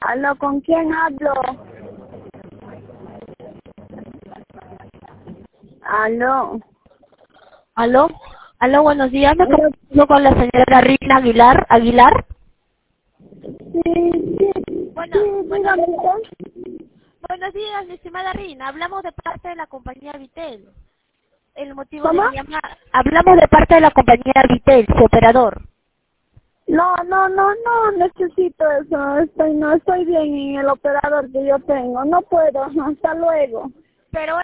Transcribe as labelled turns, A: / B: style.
A: Aló, ¿con quién hablo? Aló.
B: Aló, aló, buenos días, me
A: Aló.
B: comunico con la señora Rina Aguilar.
A: Sí, sí,
B: Bueno,
A: sí,
B: buenos,
A: dígame usted.
B: buenos días, mi estimada Rina, hablamos de parte de la compañía Vitel. El motivo de
A: ¿Cómo?
B: mi llamada, hablamos de parte de la compañía Vitel, su operador.
A: No necesito eso. No estoy bien en el operador que yo tengo. No puedo. Hasta luego.
B: Pero